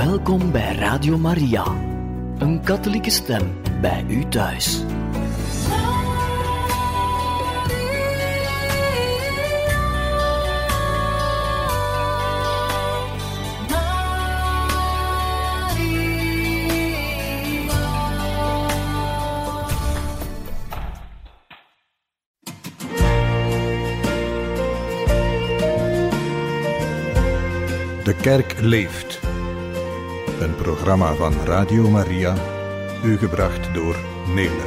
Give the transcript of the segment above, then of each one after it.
Welkom bij Radio Maria, een katholieke stem bij u thuis. De Kerk leeft. Een programma van Radio Maria, u gebracht door Nele.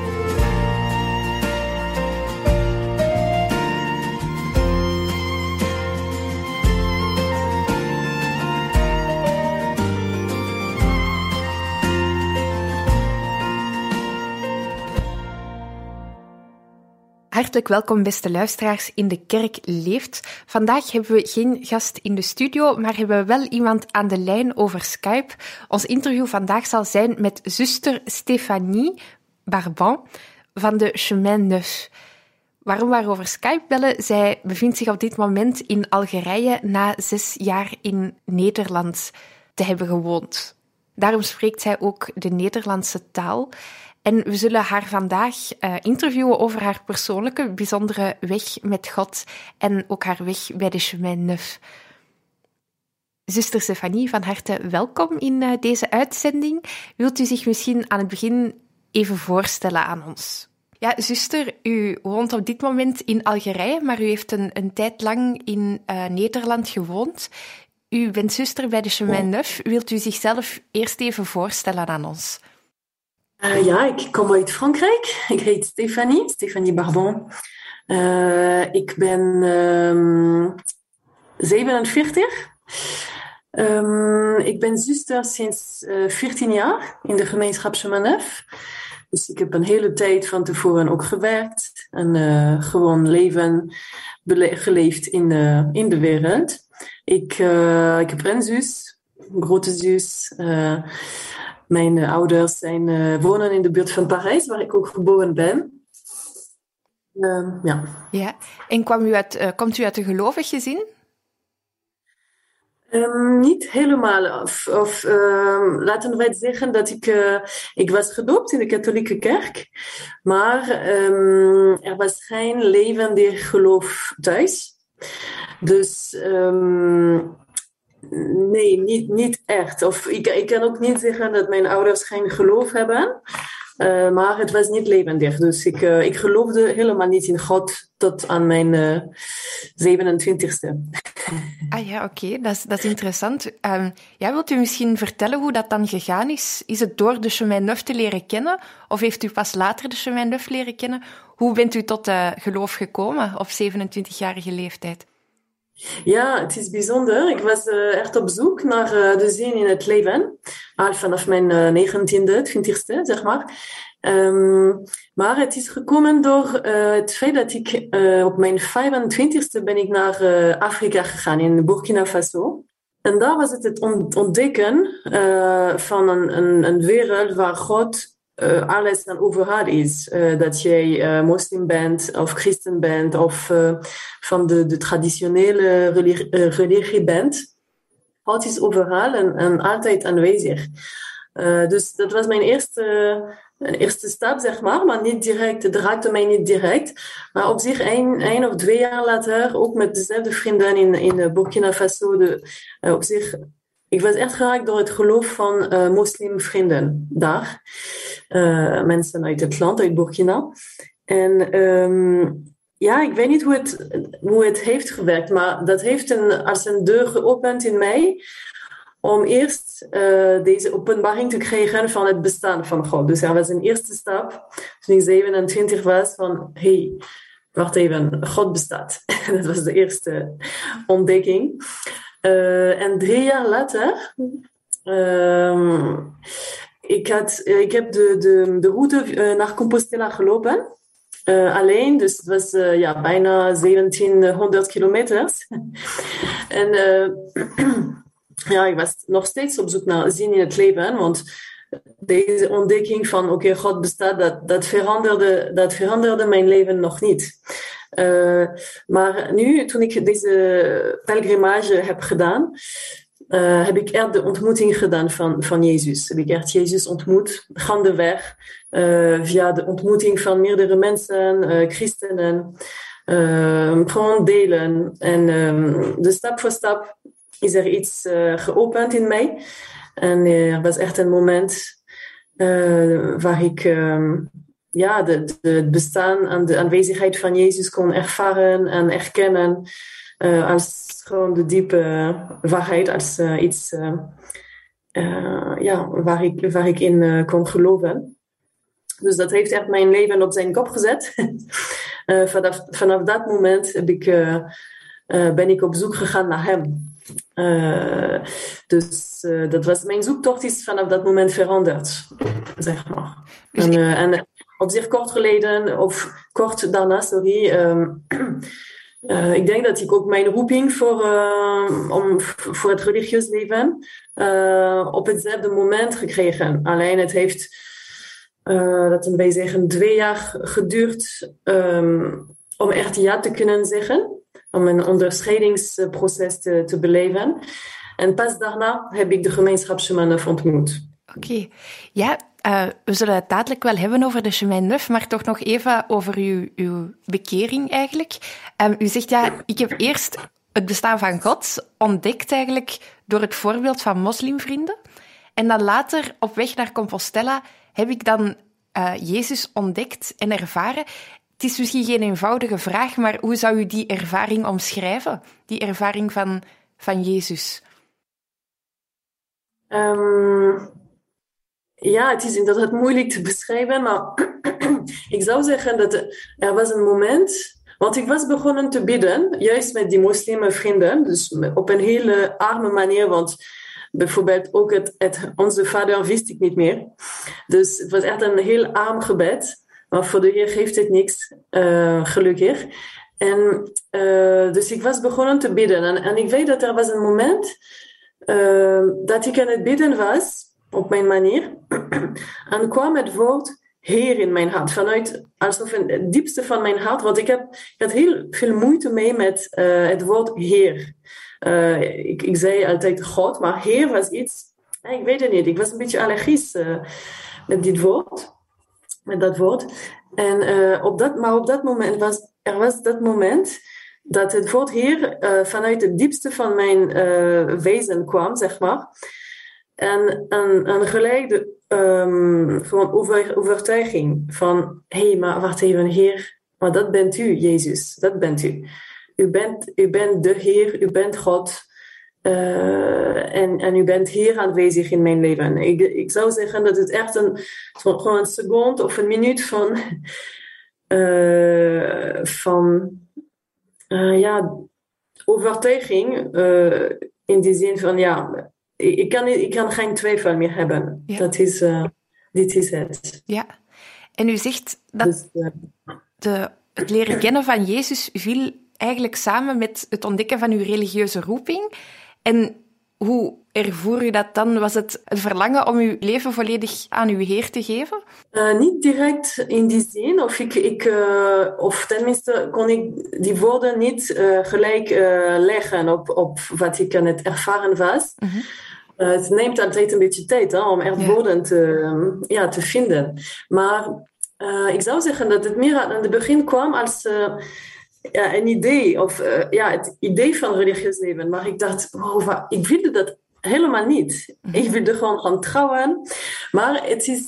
Hartelijk welkom, beste luisteraars, in De Kerk leeft. Vandaag hebben we geen gast in de studio, maar hebben we wel iemand aan de lijn over Skype. Ons interview vandaag zal zijn met zuster Stéphanie Barban van de Chemin Neuf. Waarom we haar over Skype bellen? Zij bevindt zich op dit moment in Algerije na 6 jaar in Nederland te hebben gewoond. Daarom spreekt zij ook de Nederlandse taal. En we zullen haar vandaag interviewen over haar persoonlijke, bijzondere weg met God en ook haar weg bij de Chemin Neuf. Zuster Stéphanie, van harte welkom in deze uitzending. Wilt u zich misschien aan het begin even voorstellen aan ons? Ja, zuster, u woont op dit moment in Algerije, maar u heeft een tijd lang in Nederland gewoond. U bent zuster bij de Chemin Neuf. Wilt u zichzelf eerst even voorstellen aan ons? Ik kom uit Frankrijk. Ik heet Stéphanie Barban. Ik ben 47. Ik ben zuster sinds 14 jaar in de gemeenschap Chemin Neuf. Dus ik heb een hele tijd van tevoren ook gewerkt en gewoon leven geleefd in de wereld. Ik heb een zus, een grote zus. Mijn ouders wonen in de buurt van Parijs, waar ik ook geboren ben. Ja, en komt u uit een gelovig gezin? Niet helemaal. Laten wij zeggen dat ik was gedoopt in de katholieke kerk. Maar er was geen levendig geloof thuis. Dus nee, niet echt. Of ik kan ook niet zeggen dat mijn ouders geen geloof hebben. Maar het was niet levendig. Dus ik geloofde helemaal niet in God tot aan mijn 27e. Ah ja, oké. Dat is interessant. Wilt u misschien vertellen hoe dat dan gegaan is? Is het door de Chemin Neuf te leren kennen? Of heeft u pas later de Chemin Neuf leren kennen? Hoe bent u tot geloof gekomen op 27-jarige leeftijd? Ja, het is bijzonder. Ik was echt op zoek naar de zin in het leven. Al vanaf mijn 19e, 20e, zeg maar. Maar het is gekomen door het feit dat ik op mijn 25e ben ik naar Afrika gegaan, in Burkina Faso. En daar was het ontdekken van een wereld waar God alles aan overal is. Dat jij moslim bent of christen bent of van de traditionele religie bent. God is overal en altijd aanwezig. Dus dat was mijn eerste stap, zeg maar niet direct. Het raakte mij niet direct. Maar op zich 1 of 2 jaar later, ook met dezelfde vrienden in Burkina Faso, op zich... Ik was echt geraakt door het geloof van moslimvrienden daar. Mensen uit het land, uit Burkina. En ik weet niet hoe het heeft gewerkt, maar dat heeft als een deur geopend in mij om eerst deze openbaring te krijgen van het bestaan van God. Dus er was een eerste stap, toen ik 27 was, van wacht even, God bestaat. Dat was de eerste ontdekking. En 3 jaar later, ik heb de route naar Compostela gelopen. Alleen, dus het was bijna 1700 kilometers. En ik was nog steeds op zoek naar zin in het leven, want deze ontdekking van God bestaat, dat veranderde mijn leven nog niet. Maar nu, toen ik deze pelgrimage heb gedaan, heb ik echt de ontmoeting gedaan van Jezus. Heb ik echt Jezus ontmoet, gaandeweg, via de ontmoeting van meerdere mensen, christenen, gewoon delen. En dus stap voor stap is er iets geopend in mij. En er was echt een moment waar ik het bestaan en de aanwezigheid van Jezus kon ervaren en erkennen als gewoon de diepe waarheid, als iets waar ik in kon geloven. Dus dat heeft echt mijn leven op zijn kop gezet. Vanaf dat moment ben ik op zoek gegaan naar hem. Dat was mijn zoektocht is vanaf dat moment veranderd, zeg maar. En op zich kort daarna, ik denk dat ik ook mijn roeping voor het religieus leven op hetzelfde moment gekregen. Alleen het heeft, laten wij zeggen, 2 jaar geduurd om echt ja te kunnen zeggen. Om een onderscheidingsproces te beleven. En pas daarna heb ik de gemeenschap Chemin Neuf ontmoet. Oké. Ja, we zullen het dadelijk wel hebben over de Chemin Neuf, maar toch nog even over uw bekering eigenlijk. U zegt, ik heb eerst het bestaan van God ontdekt eigenlijk door het voorbeeld van moslimvrienden. En dan later, op weg naar Compostela, heb ik dan Jezus ontdekt en ervaren. Het is misschien geen eenvoudige vraag, maar hoe zou u die ervaring omschrijven? Die ervaring van Jezus? Het is inderdaad moeilijk te beschrijven, maar ik zou zeggen dat er was een moment, want ik was begonnen te bidden, juist met die moslimvrienden, dus op een hele arme manier, want bijvoorbeeld ook het Onze Vader wist ik niet meer. Dus het was echt een heel arm gebed. Maar voor de Heer geeft het niks, gelukkig. En dus ik was begonnen te bidden. En ik weet dat er was een moment dat ik aan het bidden was, op mijn manier. En kwam het woord Heer in mijn hart. Alsof het diepste van mijn hart. Want ik had heel veel moeite mee met het woord Heer. Ik zei altijd God, maar Heer was iets... Ik weet het niet, ik was een beetje allergisch met dit woord. Met dat woord. En op dat moment was dat moment dat het woord Heer vanuit het diepste van mijn wezen kwam, zeg maar. En gelijk de gewoon overtuiging van, maar wacht even, Heer, maar dat bent u, Jezus, dat bent u. U bent de Heer, u bent God. En u bent hier aanwezig in mijn leven. Ik zou zeggen dat het echt gewoon een seconde of een minuut van overtuiging. In die zin van, ik kan geen twijfel meer hebben. Ja. Dit is het. Ja, en u zegt dat het leren kennen van Jezus viel eigenlijk samen met het ontdekken van uw religieuze roeping. En hoe ervoer u dat dan? Was het een verlangen om uw leven volledig aan uw Heer te geven? Niet direct in die zin. Of tenminste kon ik die woorden niet gelijk leggen op wat ik aan het ervaren was. Mm-hmm. Het neemt altijd een beetje tijd om echt woorden te vinden. Maar ik zou zeggen dat het meer aan het begin kwam als... een idee, het idee van religieus leven. Maar ik dacht, ik wilde dat helemaal niet. Ik wilde gewoon gaan trouwen. Maar het is...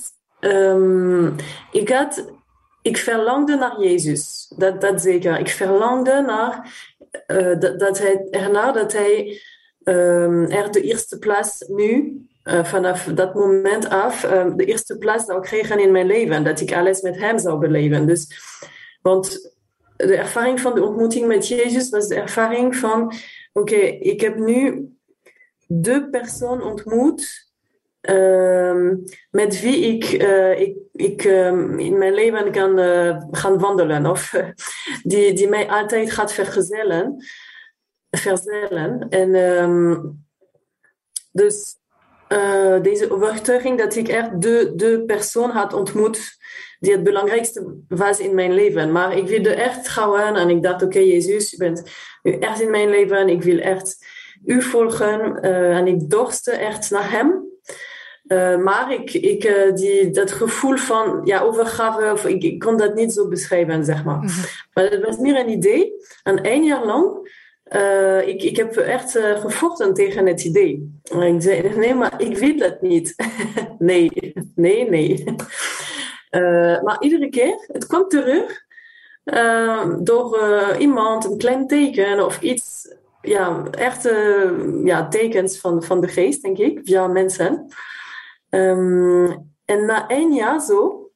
ik verlangde naar Jezus. Dat zeker. Ik verlangde naar... dat hij er de eerste plaats nu... vanaf dat moment af... de eerste plaats zou krijgen in mijn leven. Dat ik alles met hem zou beleven. Dus... Want... De ervaring van de ontmoeting met Jezus was de ervaring van... ik heb nu de persoon ontmoet... met wie ik in mijn leven kan gaan wandelen. Of die mij altijd gaat verzellen. En dus deze overtuiging dat ik echt de persoon had ontmoet... die het belangrijkste was in mijn leven. Maar ik wilde echt trouwen en ik dacht, Jezus, je bent nu echt in mijn leven. Ik wil echt u volgen. En ik dorstte echt naar hem. Maar dat gevoel van overgave, of ik kon dat niet zo beschrijven, zeg maar. Mm-hmm. Maar het was meer een idee. En 1 jaar lang, ik heb echt gevochten tegen het idee. En ik zei, nee, maar ik wil dat niet. nee. Maar iedere keer, het kwam terug door iemand, een klein teken of iets, tekens van de geest, denk ik, via mensen. En na 1 jaar zo,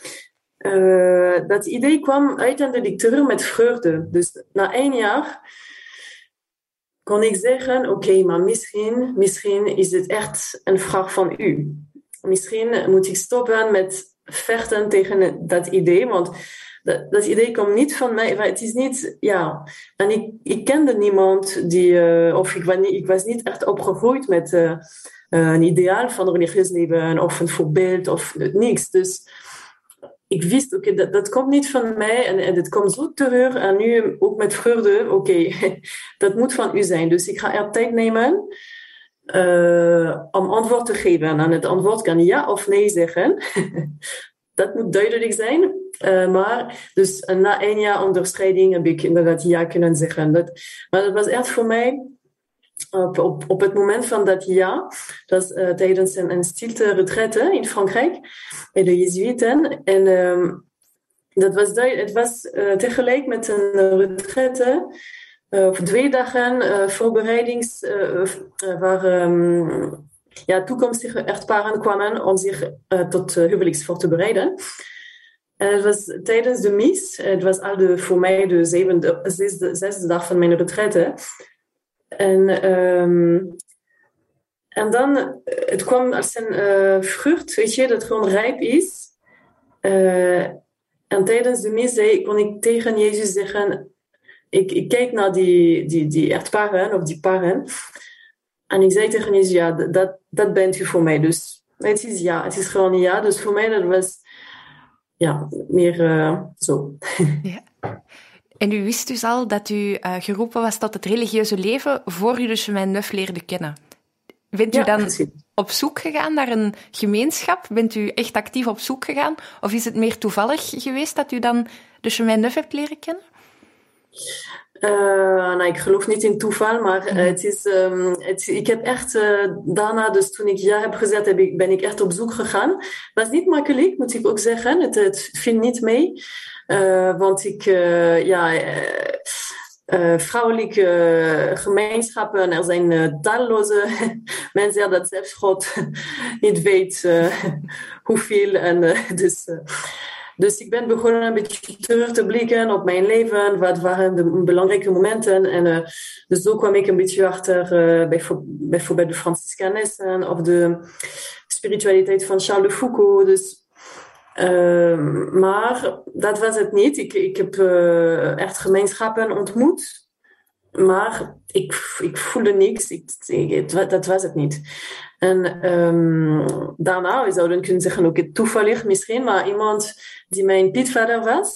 dat idee kwam uiteindelijk terug met vreugde. Dus na 1 jaar kon ik zeggen, oké, maar misschien is het echt een vraag van u. Misschien moet ik stoppen met vechten tegen dat idee, want dat idee komt niet van mij. Het is niet, en ik kende niemand ik was niet echt opgegroeid met een ideaal van religieus leven of een voorbeeld of niks. Dus ik wist, oké, dat komt niet van mij en het komt zo terug en nu ook met vreugde, oké, dat moet van u zijn. Dus ik ga er tijd nemen om antwoord te geven. En het antwoord kan ja of nee zeggen. Dat moet duidelijk zijn. Maar dus na 1 jaar onderscheiding heb ik inderdaad ja kunnen zeggen. Maar dat was echt voor mij op het moment van dat jaar, dat was tijdens een stilte retraite in Frankrijk, bij de Jezuïeten. En het was tegelijk met een retraite, 2 dagen voorbereidings, waar toekomstige echtparen kwamen om zich tot huwelijks voor te bereiden. En het was tijdens de mis, het was voor mij de 6e dag van mijn retraite. En dan, het kwam als een vrucht, weet je, dat gewoon rijp is. En tijdens de mis kon ik tegen Jezus zeggen, ik kijk naar die echtparen of die paren. En ik zei tegen Jezus, dat bent u voor mij. Dus het is gewoon ja. Dus voor mij dat was meer zo. Ja. En u wist dus al dat u geroepen was tot het religieuze leven voor u de Chemin Neuf leerde kennen. Bent u dan op zoek gegaan naar een gemeenschap? Bent u echt actief op zoek gegaan? Of is het meer toevallig geweest dat u dan de Chemin Neuf hebt leren kennen? Ik geloof niet in toeval, maar ik heb echt daarna, dus toen ik ja heb gezet, ben ik echt op zoek gegaan. Het was niet makkelijk, moet ik ook zeggen. Het viel niet mee, want vrouwelijke gemeenschappen, er zijn talloze mensen dat zelfs God niet weet hoeveel. En dus ik ben begonnen een beetje terug te blikken op mijn leven. Wat waren de belangrijke momenten? En dus zo kwam ik een beetje achter bijvoorbeeld de Franciscanessen of de spiritualiteit van Charles de Foucault. Dus, maar dat was het niet. Ik heb echt gemeenschappen ontmoet. Maar ik voelde niks. Dat was het niet. En daarna, we zouden kunnen zeggen, ook toevallig misschien, maar iemand die mijn pietvader was,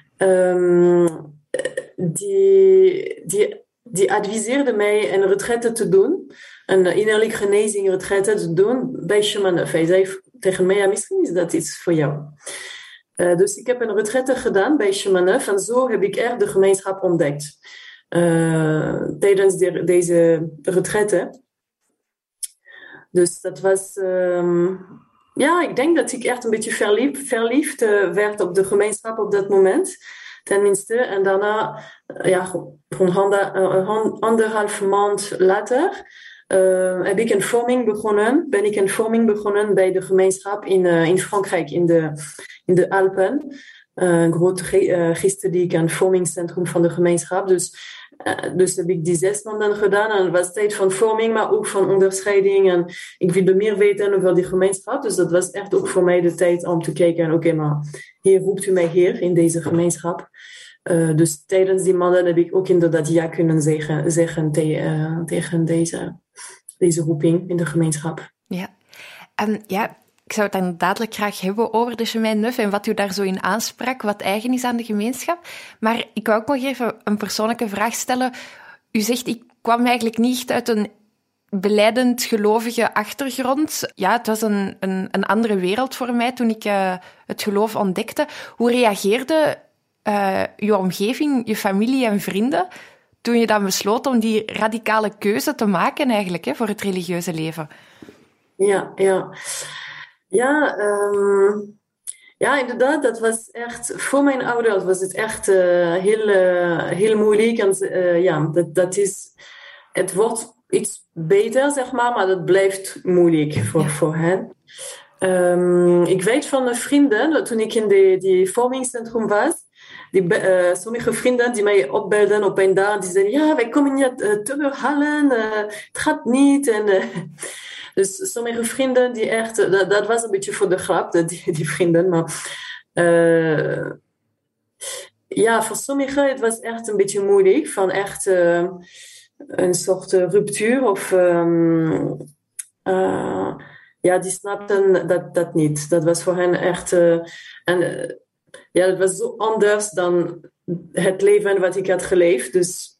die adviseerde mij een retraite te doen, een innerlijke genezing retraite te doen bij Chemin Neuf. Hij zei tegen mij, misschien is dat iets voor jou. Dus ik heb een retraite gedaan bij Chemin Neuf en zo heb ik echt de gemeenschap ontdekt. Tijdens deze retraite. Dus dat was... ik denk dat ik echt een beetje verliefd werd op de gemeenschap op dat moment. Tenminste. En daarna, anderhalf maand later, ben ik een vorming begonnen bij de gemeenschap in Frankrijk, in de Alpen. Een groot geestelijk en vormingscentrum van de gemeenschap. Dus heb ik die 6 maanden gedaan en het was tijd van vorming, maar ook van onderscheiding. En ik wilde meer weten over die gemeenschap. Dus dat was echt ook voor mij de tijd om te kijken, oké, maar hier roept u mij hier in deze gemeenschap. Dus tijdens die maanden heb ik ook inderdaad ja kunnen zeggen tegen deze roeping in de gemeenschap. Ja, en ik zou het dan dadelijk graag hebben over de Chemin Neuf en wat u daar zo in aansprak, wat eigen is aan de gemeenschap. Maar ik wou ook nog even een persoonlijke vraag stellen. U zegt, kwam eigenlijk niet echt uit een belijdend gelovige achtergrond. Ja, het was een andere wereld voor mij toen ik het geloof ontdekte. Hoe reageerde je omgeving, je familie en vrienden toen je dan besloot om die radicale keuze te maken eigenlijk, hè, voor het religieuze leven? Ja. Ja, inderdaad, dat was echt, voor mijn ouders was het echt heel moeilijk. En het wordt iets beter, zeg maar dat blijft moeilijk voor hen. Ik weet van een vrienden, toen ik in die vormingscentrum was, sommige vrienden die mij opbelden op een dag, die zeiden, ja, wij komen je terughalen, het gaat niet. Dus sommige vrienden die echt, dat was een beetje voor de grap, die vrienden, maar voor sommigen het was echt een beetje moeilijk, van echt een soort ruptuur of die snapten dat niet. Dat was voor hen echt dat was zo anders dan het leven wat ik had geleefd. Dus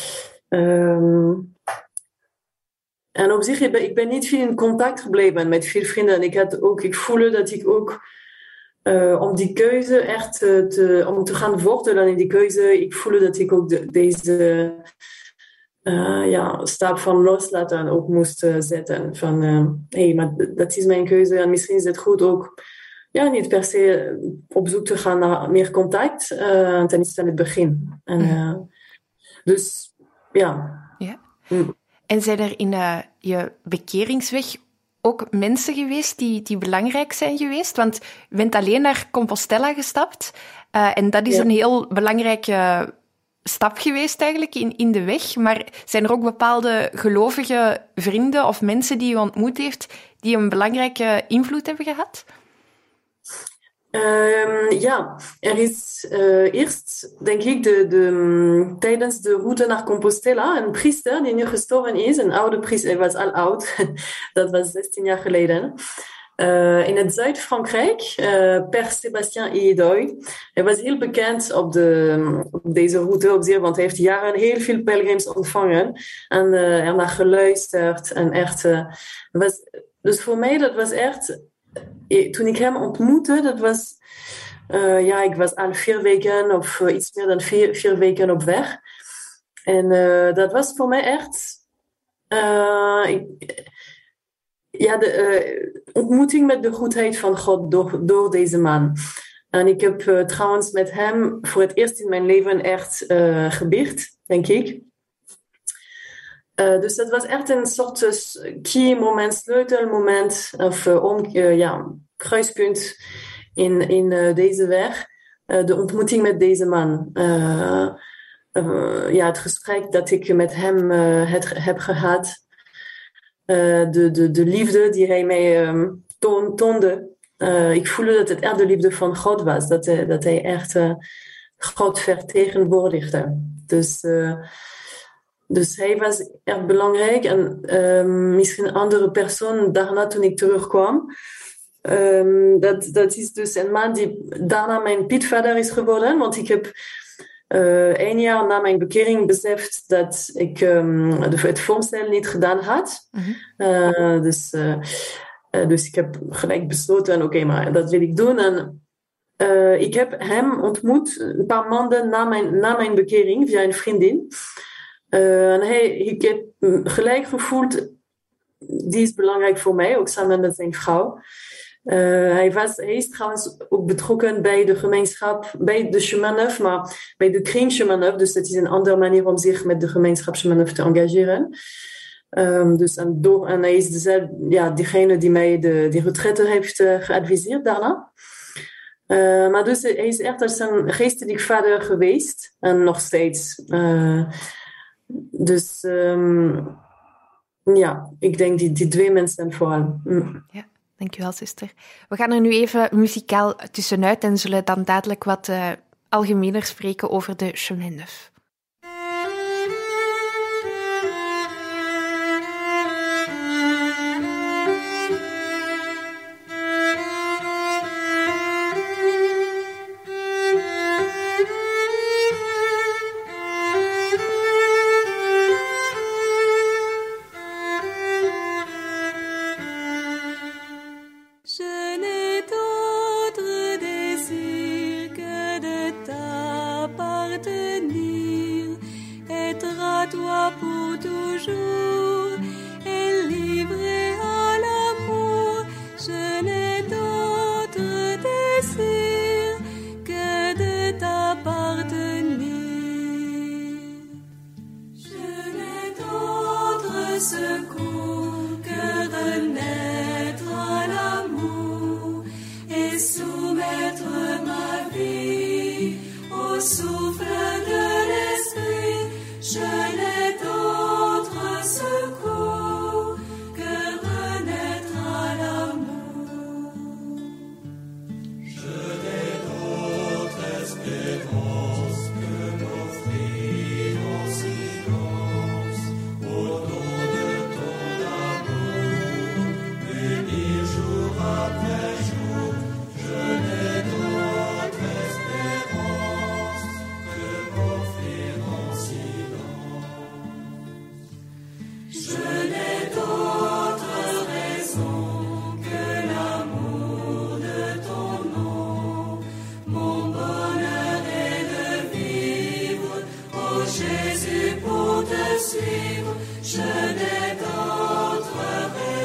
en op zich, ik ben niet veel in contact gebleven met veel vrienden. En ik voelde dat ik ook om die keuze echt om te gaan wortelen in die keuze, ik voelde dat ik ook deze stap van loslaten ook moest zetten. Van, maar dat is mijn keuze en misschien is het goed ook niet per se op zoek te gaan naar meer contact. Ten eerste aan het begin. Dus ja. En zijn er in je bekeringsweg ook mensen geweest die belangrijk zijn geweest? Want je bent alleen naar Compostela gestapt. En dat is een heel belangrijke stap geweest eigenlijk in de weg. Maar zijn er ook bepaalde gelovige vrienden of mensen die je ontmoet heeft die een belangrijke invloed hebben gehad? Er is eerst, denk ik, tijdens de route naar Compostela een priester die nu gestorven is, een oude priester, hij was al oud, dat was 16 jaar geleden, in het Zuid-Frankrijk, Père Sébastien Iédoy. Hij was heel bekend op deze route, want hij heeft jaren heel veel pelgrims ontvangen en ernaar geluisterd. En echt, dus voor mij, dat was echt... Toen ik hem ontmoette, dat was... ik was al 4 weken of iets meer dan 4 weken op weg. En dat was voor mij echt... de ontmoeting met de goedheid van God door deze man. En ik heb trouwens met hem voor het eerst in mijn leven echt gebid, denk ik. Dus dat was echt een soort key moment, sleutelmoment of kruispunt in deze weg. De ontmoeting met deze man. Het gesprek dat ik met hem heb gehad. De liefde die hij mij toonde. Ik voelde dat het echt de liefde van God was. Dat hij echt God vertegenwoordigde. Dus hij was erg belangrijk. En misschien andere persoon daarna toen ik terugkwam. Dat is dus een man die daarna mijn pietvader is geworden. Want ik heb 1 jaar na mijn bekering beseft dat ik het voorstel niet gedaan had. Mm-hmm. Dus ik heb gelijk besloten, oké, maar dat wil ik doen. En ik heb hem ontmoet een paar maanden na mijn bekering via een vriendin. Ik heb gelijk gevoeld, die is belangrijk voor mij, ook samen met zijn vrouw. Hij is trouwens ook betrokken bij de gemeenschap, bij de Chemin Neuf, maar bij de kring Chemin Neuf. Dus het is een andere manier om zich met de gemeenschap Chemin Neuf te engageren. En hij is degene die mij die retraite heeft geadviseerd daarna. Maar dus hij is echt als een geestelijk vader geweest en nog steeds. Ik denk die 2 mensen vooral. Ja, dankjewel, zuster. We gaan er nu even muzikaal tussenuit en zullen dan dadelijk wat algemener spreken over de Chemin Neuf.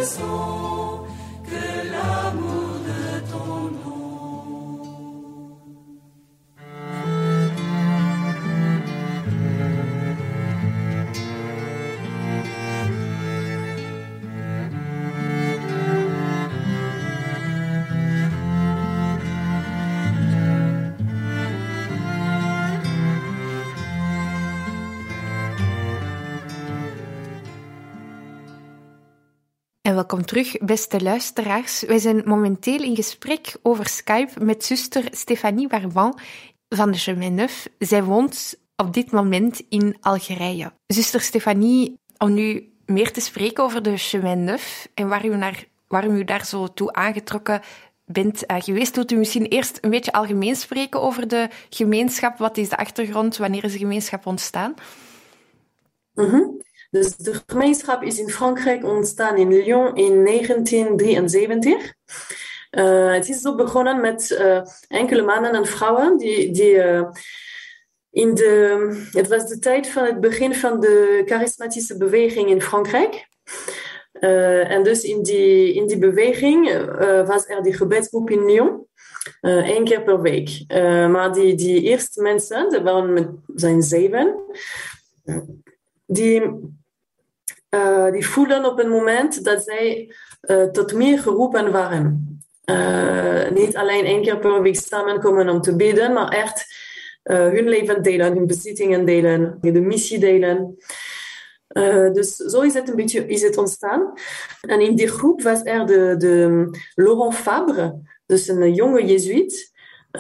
sang que l'amour de ton nom. En welkom terug, beste luisteraars. Wij zijn momenteel in gesprek over Skype met zuster Stéphanie Barbant van de Chemin Neuf. Zij woont op dit moment in Algerije. Zuster Stéphanie, om nu meer te spreken over de Chemin Neuf en waarom u daar zo toe aangetrokken bent geweest, wilt u misschien eerst een beetje algemeen spreken over de gemeenschap. Wat is de achtergrond? Wanneer is de gemeenschap ontstaan? Dus de gemeenschap is in Frankrijk ontstaan in Lyon in 1973. Het is zo begonnen met enkele mannen en vrouwen het was de tijd van het begin van de charismatische beweging in Frankrijk. En dus in die beweging was er die gebedsgroep in Lyon. 1 keer per week. Maar die eerste mensen, er zijn 7... Die voelden op een moment dat zij tot meer geroepen waren. Niet alleen 1 keer per week samenkomen om te bidden, maar echt hun leven delen, hun bezittingen delen, de missie delen. Dus zo is het een beetje ontstaan. En in die groep was er de Laurent Fabre, dus een jonge jezuïet,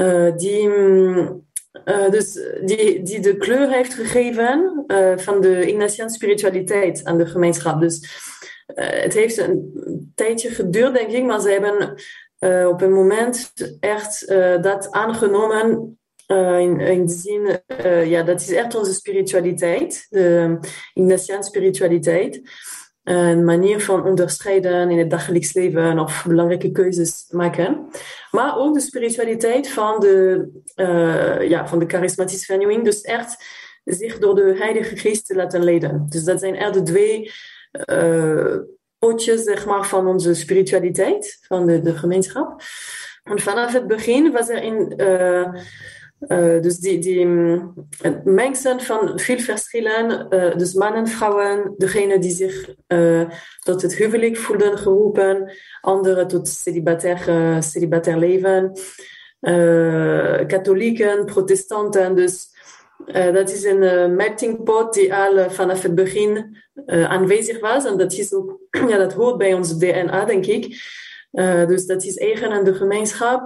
die de kleur heeft gegeven van de Ignatiaanse spiritualiteit aan de gemeenschap. Dus het heeft een tijdje geduurd, denk ik, maar ze hebben op een moment echt dat aangenomen in de zin, dat is echt onze spiritualiteit, de Ignatiaanse spiritualiteit. Een manier van onderscheiden in het dagelijks leven of belangrijke keuzes maken. Maar ook de spiritualiteit van de charismatische vernieuwing. Dus echt zich door de Heilige Geest te laten leiden. Dus dat zijn echt de 2 pootjes, zeg maar, van onze spiritualiteit, van de gemeenschap. En vanaf het begin was er dus het mengsel van veel verschillen, dus mannen, vrouwen, degenen die zich tot het huwelijk voelden geroepen, anderen tot celibatair leven, katholieken, protestanten. Dus dat is een melting pot die al vanaf het begin aanwezig was. En dat is ook, dat hoort bij ons DNA, denk ik. Dus dat is eigen aan de gemeenschap.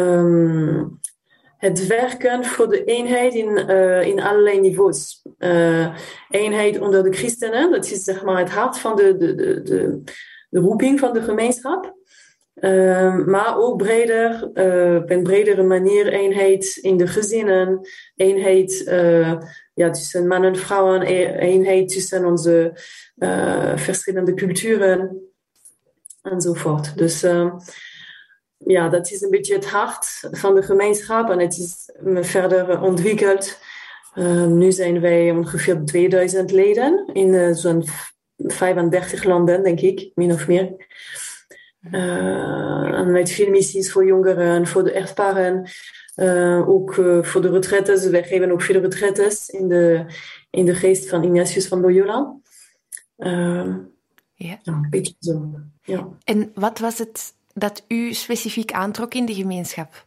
Het werken voor de eenheid in allerlei niveaus. Eenheid onder de christenen, dat is zeg maar het hart van de roeping van de gemeenschap. Maar ook breder, op een bredere manier, eenheid in de gezinnen, eenheid tussen mannen en vrouwen, eenheid tussen onze verschillende culturen enzovoort. Dus dat is een beetje het hart van de gemeenschap en het is verder ontwikkeld. Nu zijn wij ongeveer 2000 leden in zo'n 35 landen, denk ik, min of meer. En met veel missies voor jongeren, voor de echtparen, ook voor de retraites. Wij geven ook veel retraites in de geest van Ignatius van Loyola. Een beetje zo. Ja. En wat was het dat u specifiek aantrok in de gemeenschap?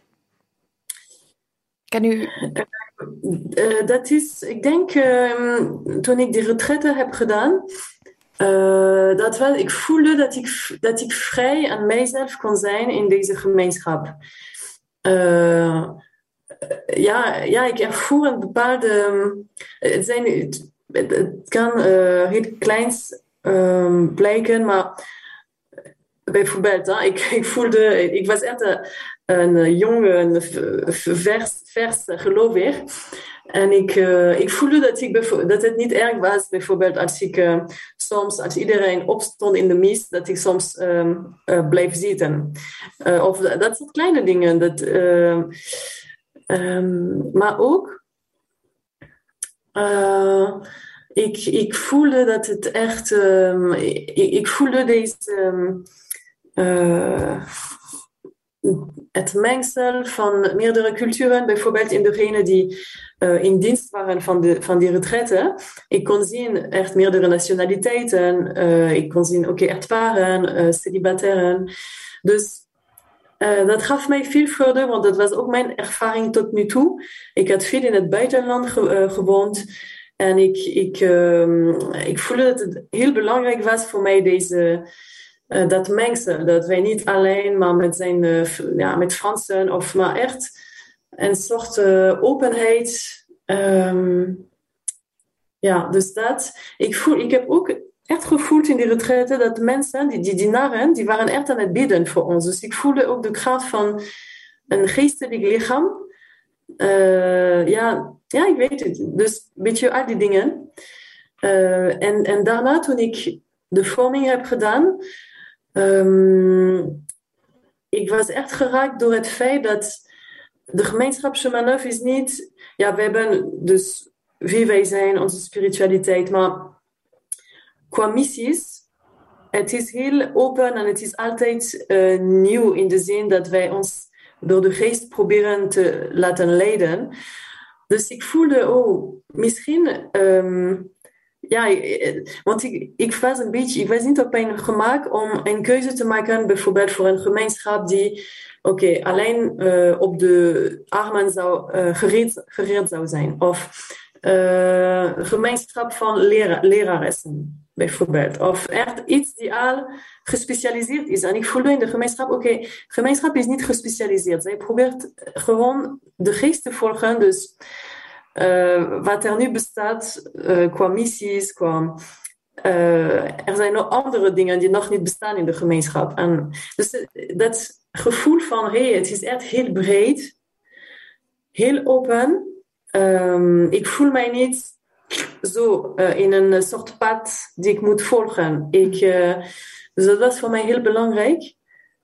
Kan u... Dat is, ik denk, toen ik die retraite heb gedaan, ik voelde dat ik vrij aan mijzelf kon zijn in deze gemeenschap. Ik ervoer een bepaalde... Het kan heel kleins blijken, maar bijvoorbeeld, ik was echt een jonge, vers gelovig. En ik voelde dat het niet erg was, bijvoorbeeld als iedereen opstond in de mis, dat ik soms bleef zitten. Of dat soort kleine dingen. Maar ook, ik voelde dat het echt... ik voelde deze... het mengsel van meerdere culturen, bijvoorbeeld in degene die in dienst waren van die retraite. Ik kon zien echt meerdere nationaliteiten. Ik kon zien ook echtparen, celibatairen. Dus dat gaf mij veel vreugde, want dat was ook mijn ervaring tot nu toe. Ik had veel in het buitenland gewoond. En ik voelde dat het heel belangrijk was voor mij dat mengsel. Dat wij niet alleen maar met Fransen, maar echt een soort openheid. Dus dat. Ik heb ook echt gevoeld in die retraite dat mensen, die dienaren, die waren echt aan het bidden voor ons. Dus ik voelde ook de kracht van een geestelijk lichaam. Ik weet het. Dus een beetje al die dingen. En daarna, toen ik de vorming heb gedaan, ik was echt geraakt door het feit dat de gemeenschap Chemin Neuf is niet... Ja, we hebben dus wie wij zijn, onze spiritualiteit, maar qua missies, het is heel open en het is altijd nieuw in de zin dat wij ons door de geest proberen te laten leiden. Dus ik voelde, misschien... want ik was niet op mijn gemak om een keuze te maken, bijvoorbeeld voor een gemeenschap die alleen op de armen gericht zou zijn. Of gemeenschap van leraressen, bijvoorbeeld. Of echt iets die al gespecialiseerd is. En ik voelde in de gemeenschap, gemeenschap is niet gespecialiseerd. Zij probeert gewoon de geest te volgen, dus... wat er nu bestaat qua missies, er zijn nog andere dingen die nog niet bestaan in de gemeenschap. En dus dat gevoel van, het is echt heel breed, heel open. Ik voel mij niet zo in een soort pad die ik moet volgen. Dus dat was voor mij heel belangrijk.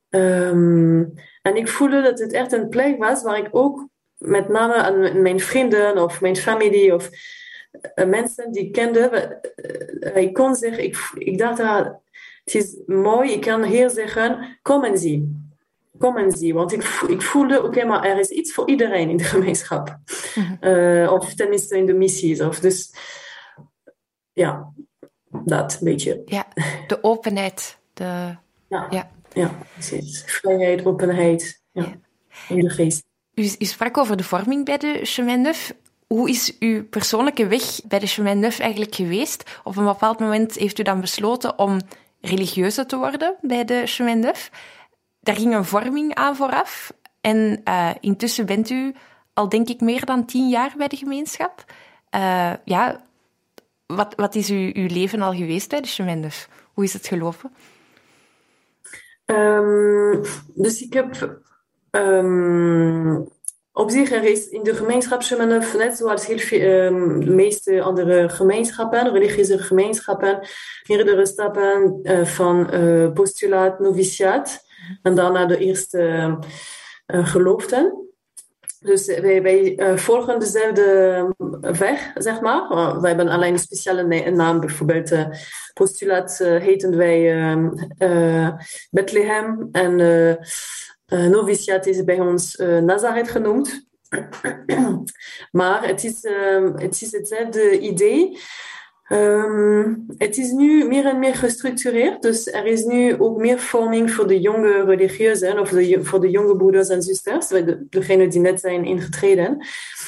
En ik voelde dat het echt een plek was waar ik ook met name aan mijn vrienden of mijn familie of mensen die ik kende, ik kon zeggen, ik dacht, het is mooi, ik kan hier zeggen, kom en zie. Want ik voelde, maar er is iets voor iedereen in de gemeenschap. Of tenminste in de missies. Dus dat een beetje. Ja, de openheid. Ja, precies. Vrijheid, openheid. Ja. In de geest. U sprak over de vorming bij de Chemin Neuf. Hoe is uw persoonlijke weg bij de Chemin Neuf eigenlijk geweest? Op een bepaald moment heeft u dan besloten om religieuze te worden bij de Chemin Neuf. Daar ging een vorming aan vooraf. En intussen bent u al, denk ik, meer dan 10 jaar bij de gemeenschap. Wat is uw leven al geweest bij de Chemin Neuf? Hoe is het gelopen? Dus ik heb... op zich, er is in de gemeenschap Chemin Neuf, net zoals heel veel de meeste andere gemeenschappen, religieuze gemeenschappen, meerdere stappen van postulaat, noviciaat en daarna de eerste geloofden. Dus wij volgen dezelfde weg, zeg maar. Wij hebben alleen een speciale naam. Bijvoorbeeld postulaat heten wij Bethlehem en noviciaat is bij ons Nazareth genoemd. Maar het is hetzelfde idee. Het is nu meer en meer gestructureerd, dus er is nu ook meer vorming voor de jonge religieuzen of voor de jonge broeders en zusters, degenen die net zijn ingetreden.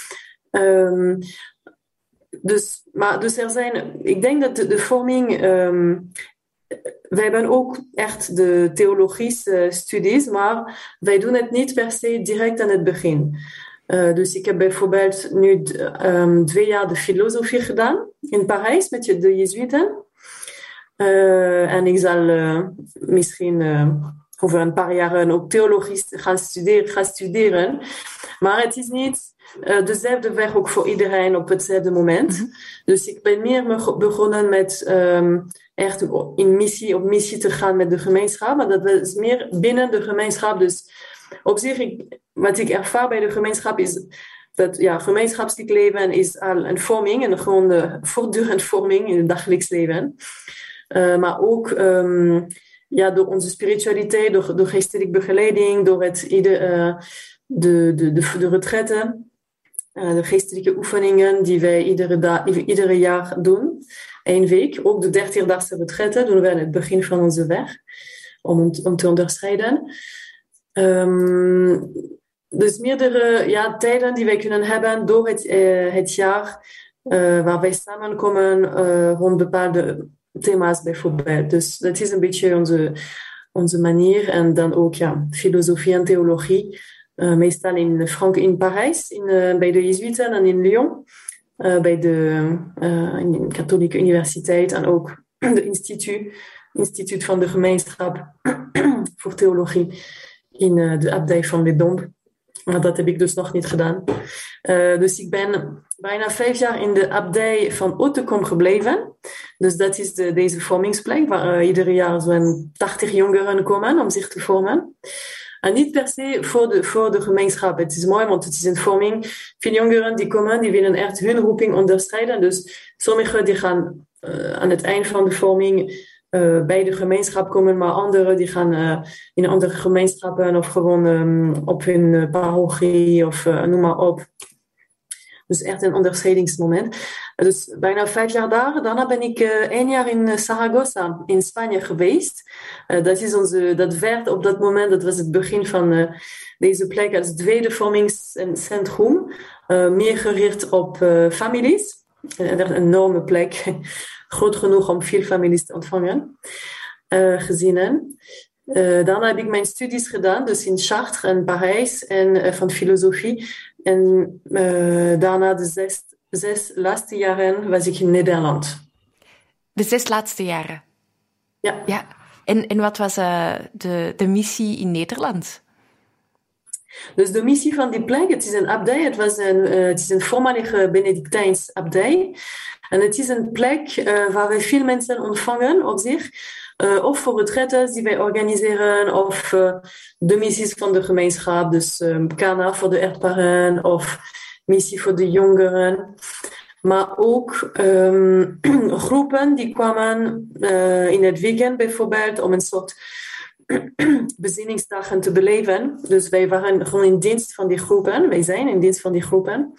Dus er zijn, ik denk dat de vorming, wij hebben ook echt de theologische studies, maar wij doen het niet per se direct aan het begin. Dus ik heb bijvoorbeeld nu 2 jaar de filosofie gedaan in Parijs met de Jezuïeten. En ik zal misschien over een paar jaren ook theologie gaan studeren. Maar het is niet dezelfde weg ook voor iedereen op hetzelfde moment. Mm-hmm. Dus ik ben meer begonnen met echt op missie te gaan met de gemeenschap. Maar dat is meer binnen de gemeenschap. Dus op zich, wat ik ervaar bij de gemeenschap is gemeenschapselijk leven is al een vorming, een gewoon voortdurend vorming in het dagelijks leven. Maar ook door onze spiritualiteit, door geestelijke begeleiding, door de retraite, de geestelijke oefeningen die wij iedere jaar doen. 1 week, ook de 30-daagse retraite doen we aan het begin van onze weg, om te onderscheiden. Dus meerdere tijden die wij kunnen hebben door het jaar, waar wij samenkomen rond bepaalde thema's bijvoorbeeld. Dus dat is een beetje onze manier. En dan ook filosofie en theologie. Meestal in Parijs, bij de Jezuïeten en in Lyon. Bij in de katholieke universiteit en ook de instituut van de gemeenschap voor theologie in de abdij van Les Dombes. Maar dat heb ik dus nog niet gedaan. Dus ik ben bijna 5 jaar in de abdij van Hautecom gebleven. Dus dat is deze vormingsplek waar ieder jaar zo'n 80 jongeren komen om zich te vormen. En niet per se voor de gemeenschap. Het is mooi, want het is een vorming. Veel jongeren die komen, die willen echt hun roeping onderscheiden. Dus sommigen die gaan aan het eind van de vorming bij de gemeenschap komen, maar anderen die gaan in andere gemeenschappen of gewoon op hun parochie of noem maar op. Dus echt een onderscheidingsmoment. Dus bijna 5 jaar daar. Daarna ben ik 1 jaar in Zaragoza in Spanje geweest. Dat werd op dat moment, dat was het begin van deze plek als tweede vormingscentrum. Meer gericht op families. Het werd een enorme plek. Groot genoeg om veel families te ontvangen. Gezinnen. Daarna heb ik mijn studies gedaan, dus in Chartres en Parijs en van filosofie. En daarna de 6 laatste jaren was ik in Nederland. De 6 laatste jaren? Ja. En wat was de missie in Nederland? Dus de missie van die plek, het is een abdij, het is een voormalige Benedictijns abdij. En het is een plek waar we veel mensen ontvangen op zich. Of voor retraites die wij organiseren, of de missies van de gemeenschap. Dus Kana voor de echtparen, of missie voor de jongeren. Maar ook groepen die kwamen in het weekend bijvoorbeeld om een soort bezinningsdagen te beleven. Dus wij waren gewoon in dienst van die groepen. Wij zijn in dienst van die groepen.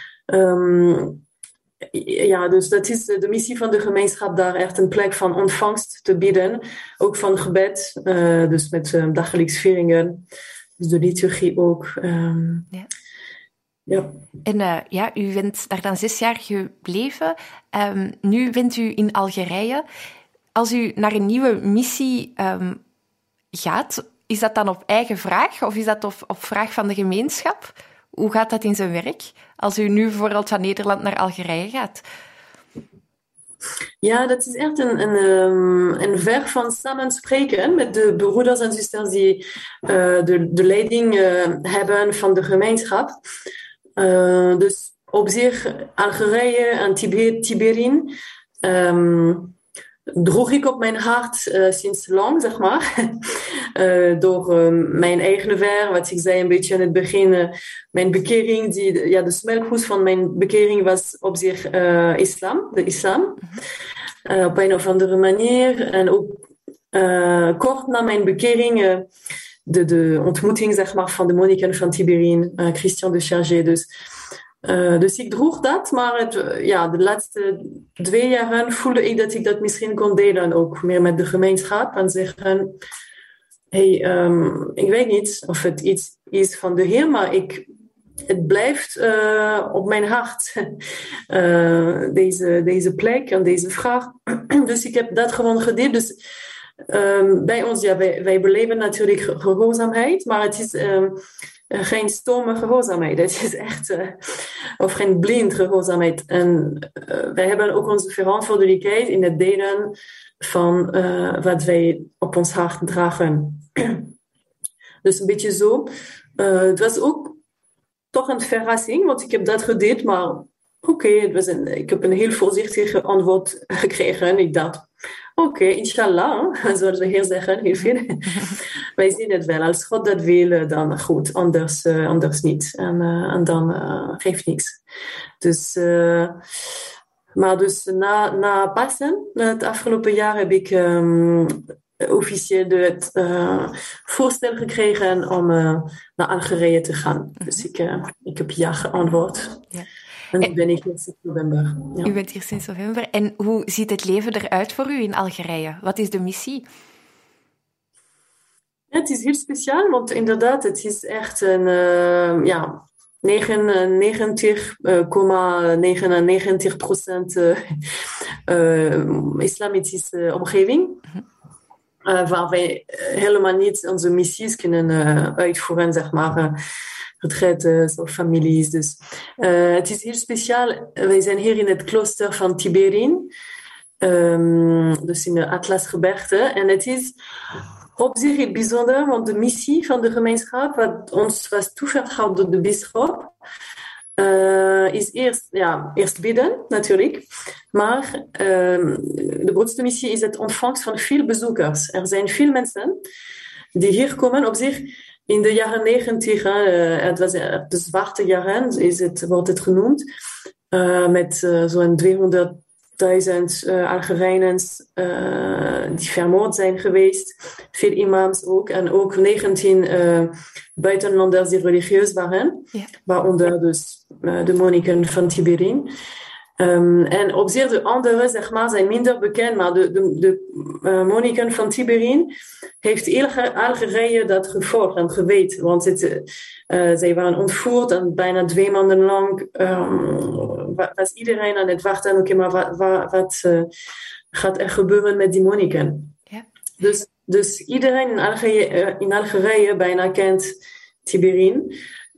Dus dat is de missie van de gemeenschap, daar echt een plek van ontvangst te bieden. Ook van gebed, dus met dagelijks vieringen. Dus de liturgie ook. Ja. En u bent daar dan 6 jaar gebleven. Nu bent u in Algerije. Als u naar een nieuwe missie gaat, is dat dan op eigen vraag of is dat op vraag van de gemeenschap? Hoe gaat dat in zijn werk als u nu bijvoorbeeld van Nederland naar Algerije gaat? Ja, dat is echt een weg van samenspreken met de broeders en zusters die de leiding hebben van de gemeenschap. Dus op zich, Algerije en Tiberien droeg ik op mijn hart sinds lang, zeg maar. Door mijn eigen werk, wat ik zei een beetje aan het begin, mijn bekering, de smeltgoed van mijn bekering was op zich de islam. Op een of andere manier. En ook kort na mijn bekering, de ontmoeting, zeg maar, van de monniken van Tiberien, Christian de Chargé. Dus ik droeg dat, maar de laatste 2 jaren voelde ik dat ik dat misschien kon delen, ook meer met de gemeenschap. En zeggen, ik weet niet of het iets is van de Heer, maar het blijft op mijn hart, deze plek en deze vraag. Dus ik heb dat gewoon gedeeld. Dus bij ons, wij beleven natuurlijk gehoorzaamheid, maar het is geen stomme gehoorzaamheid. Het is echt, of geen blind gehoorzaamheid. En wij hebben ook onze verantwoordelijkheid in het delen van wat wij op ons hart dragen. Dus een beetje zo. Het was ook toch een verrassing, want ik heb dat gedeeld, maar ik heb een heel voorzichtig antwoord gekregen. Ik dacht, inshallah, zoals we hier zeggen, heel veel. wij zien het wel. Als God dat wil, dan goed. Anders niet. En dan geeft niks. Dus... maar dus na Pasen, het afgelopen jaar, heb ik officieel het voorstel gekregen om naar Algerije te gaan. Dus ik heb ja geantwoord. Ja. En nu ben ik hier sinds november. Ja. U bent hier sinds november. En hoe ziet het leven eruit voor u in Algerije? Wat is de missie? Ja, het is heel speciaal, want inderdaad, het is echt een... 99,99% islamitische omgeving. Waar wij helemaal niet onze missies kunnen uitvoeren, zeg maar, retraites of families. Dus het is heel speciaal. Wij zijn hier in het klooster van Tiberin, dus in de Atlasgebergte. En het is op zich heel bijzonder, want de missie van de gemeenschap, wat ons was toevertrouwd door de bisschop, is eerst bidden, natuurlijk. Maar de grootste missie is het ontvangst van veel bezoekers. Er zijn veel mensen die hier komen. Op zich, in de jaren 90, het was de zwarte jaren, wordt het genoemd, met zo'n 200.000 Algerijnen die vermoord zijn geweest. Veel imams ook. En ook 19 buitenlanders die religieus waren. Ja. Waaronder dus de monniken van Tiberin. En op zich de anderen, zeg maar, zijn minder bekend. Maar de monniken van Tiberin heeft heel Algerije dat gevolgd en geweten. Want zij waren ontvoerd en bijna 2 maanden lang was iedereen aan het wachten. Oké, maar wat gaat er gebeuren met die monniken? Ja. Dus iedereen in Algerije bijna kent Tiberin.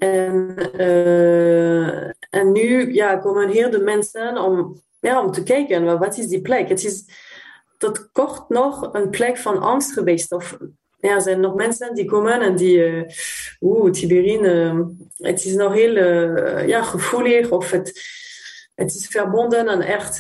En nu komen hier de mensen om te kijken, wat is die plek? Het is tot kort nog een plek van angst geweest. Of er zijn nog mensen die komen en die... Tiberin, het is nog heel gevoelig. Of het is verbonden aan echt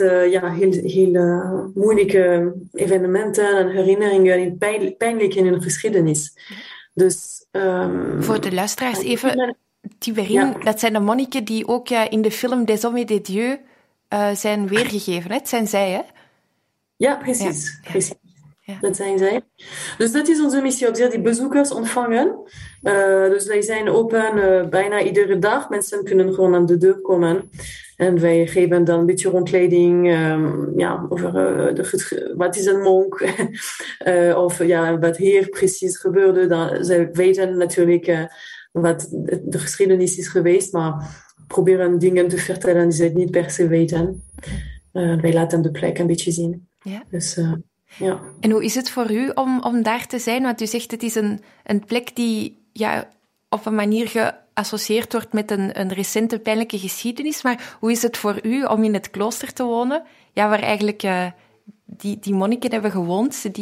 heel moeilijke evenementen en herinneringen, pijnlijk in hun geschiedenis. Dus... voor de luisteraars even... Tiberin, dat zijn de monniken die ook in de film Des Hommes et des Dieux zijn weergegeven. Hè? Het zijn zij, hè? Ja, precies. Ja. Precies. Ja. Dat zijn zij. Dus dat is onze missie, op zich die bezoekers ontvangen. Dus wij zijn open bijna iedere dag. Mensen kunnen gewoon aan de deur komen. En wij geven dan een beetje rondleiding over wat is een monk. Of wat hier precies gebeurde. Zij weten natuurlijk... wat de geschiedenis is geweest, maar proberen dingen te vertellen die ze niet per se weten. Wij laten de plek een beetje zien. Ja. Dus, ja. En hoe is het voor u om daar te zijn? Want u zegt het is een plek die op een manier geassocieerd wordt met een recente pijnlijke geschiedenis. Maar hoe is het voor u om in het klooster te wonen? Ja, waar eigenlijk die monniken hebben gewoond,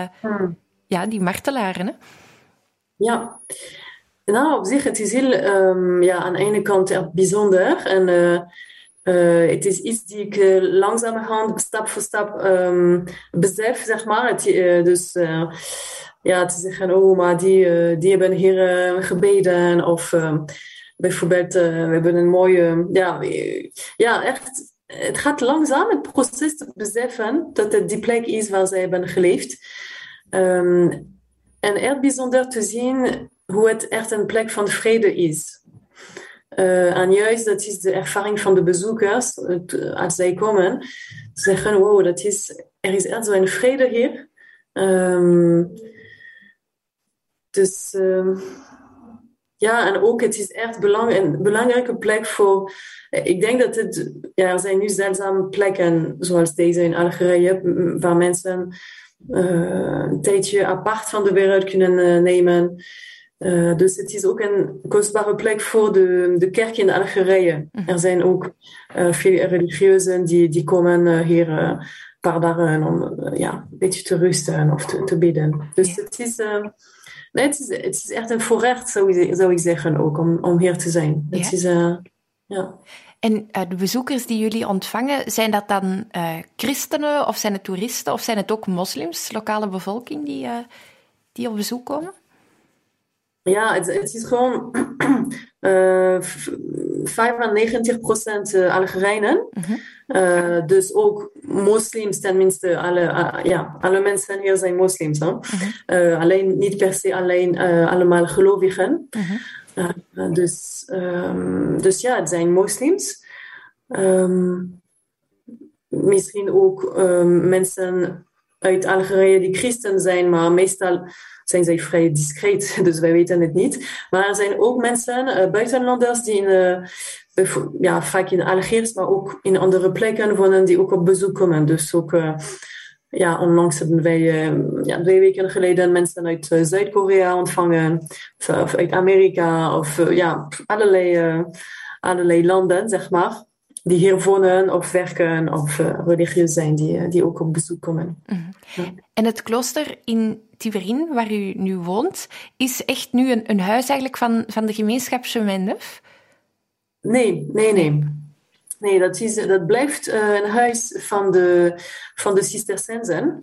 die martelaren. Hè? Ja. Nou, op zich, het is heel, aan de ene kant bijzonder. En het is iets die ik langzamerhand, stap voor stap, besef, zeg maar. Te zeggen, maar die hebben hier gebeden. Of bijvoorbeeld, we hebben een mooie... echt... Het gaat langzaam, het proces te beseffen dat het die plek is waar zij hebben geleefd. En erg bijzonder te zien... hoe het echt een plek van vrede is. En juist, dat is de ervaring van de bezoekers, als zij komen, zeggen, wow, er is echt zo'n vrede hier. En ook, het is echt een belangrijke plek voor... Ik denk dat er zijn nu zeldzame plekken, zoals deze in Algerije, waar mensen een tijdje apart van de wereld kunnen nemen... dus het is ook een kostbare plek voor de kerk in Algerije. Er zijn ook veel religieuzen die komen hier een paar dagen om een beetje te rusten of te bidden. Dus het is echt een voorrecht, zou ik zeggen, ook om hier te zijn. Het is, En de bezoekers die jullie ontvangen, zijn dat dan christenen of zijn het toeristen of zijn het ook moslims, lokale bevolking die op bezoek komen? Ja, het is gewoon 95% Algerijnen. Dus ook moslims, tenminste, alle mensen hier zijn moslims. Hè? Alleen niet per se allemaal gelovigen. Dus ja, het zijn moslims. Misschien ook mensen uit Algerije die christen zijn, maar meestal zijn zij vrij discreet, dus wij weten het niet. Maar er zijn ook mensen, buitenlanders, die vaak in Algiers, maar ook in andere plekken wonen, die ook op bezoek komen. Dus ook, onlangs hebben wij 2 weken geleden mensen uit Zuid-Korea ontvangen, of uit Amerika, of allerlei landen, zeg maar, die hier wonen of werken of religieus zijn, die ook op bezoek komen. Ja. En het klooster in Tiverin, waar u nu woont, is echt nu een huis eigenlijk van de gemeenschap Chemin Neuf? Nee. Nee, dat blijft een huis van de Cisterciënzen.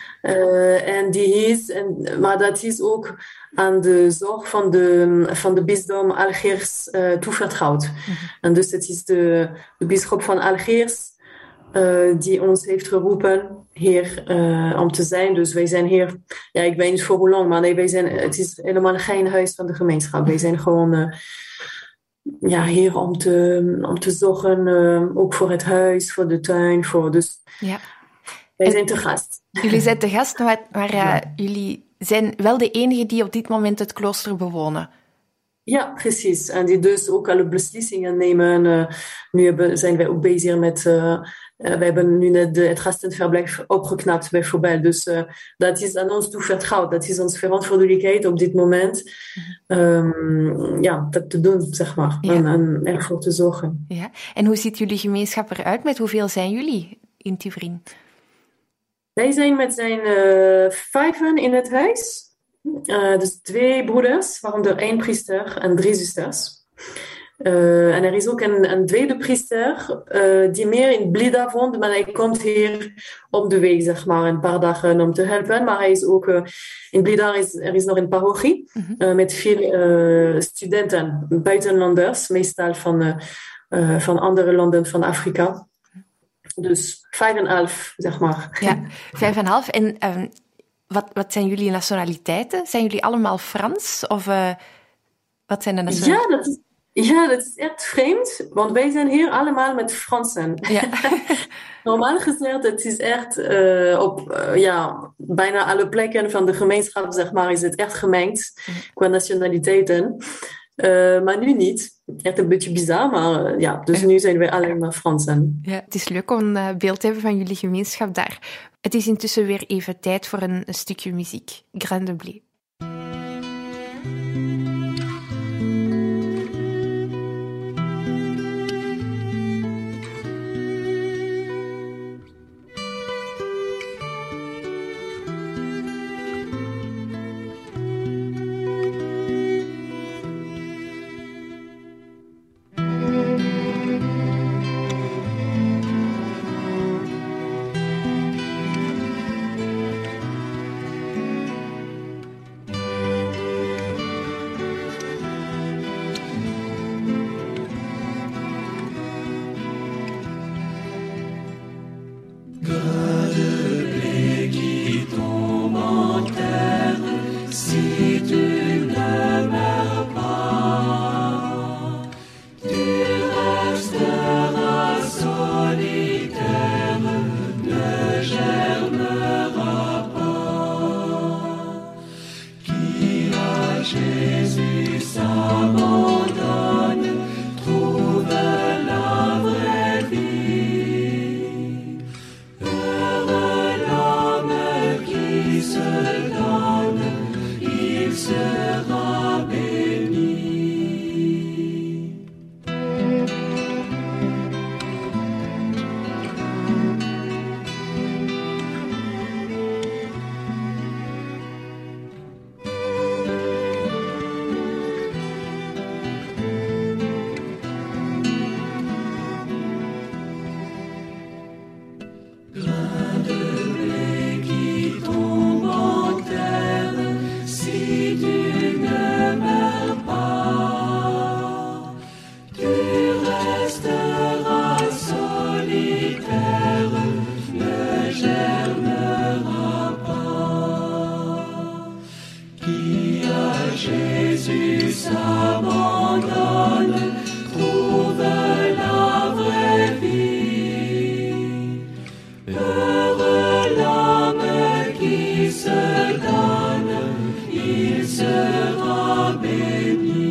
Maar dat is ook aan de zorg van de bisdom Algiers toevertrouwd. En dus het is de bisschop van Algiers die ons heeft geroepen hier om te zijn. Dus wij zijn hier, ik weet niet voor hoe lang, maar nee, het is helemaal geen huis van de gemeenschap. Wij zijn gewoon hier om te zorgen, ook voor het huis, voor de tuin, wij zijn te gast. Jullie zijn te gast, maar jullie zijn wel de enigen die op dit moment het klooster bewonen. Ja, precies. En die dus ook alle beslissingen nemen. Nu zijn wij ook bezig met... we hebben nu net het gastenverblijf opgeknapt bijvoorbeeld. Dus dat is aan ons toevertrouwd. Dat is onze verantwoordelijkheid op dit moment. Dat te doen, zeg maar. Ja. En ervoor te zorgen. Ja. En hoe ziet jullie gemeenschap eruit? Met hoeveel zijn jullie in Tiverin? Wij zijn met z'n 5 in het huis. Dus 2 broeders, waaronder 1 priester en 3 zusters. En er is ook een tweede priester die meer in Blida woont, maar hij komt hier om de week, zeg maar, een paar dagen om te helpen. Maar hij is ook in Blida, er is nog een parochie met veel studenten, buitenlanders, meestal van andere landen van Afrika. Dus 5,5, zeg maar. Ja, 5,5. En wat zijn jullie nationaliteiten? Zijn jullie allemaal Frans? Of wat zijn de nationaliteiten? Ja, dat is echt vreemd, want wij zijn hier allemaal met Fransen. Ja. Normaal gezegd, het is echt op bijna alle plekken van de gemeenschap, zeg maar, is het echt gemengd qua nationaliteiten. Maar nu niet. Echt een beetje bizar, maar dus nu zijn wij alleen maar Fransen. Ja, het is leuk om een beeld te hebben van jullie gemeenschap daar. Het is intussen weer even tijd voor een stukje muziek. Grain de blé. qui à Jésus s'abandonne, trouve la vraie vie. Heureux l'homme qui se donne, il sera béni.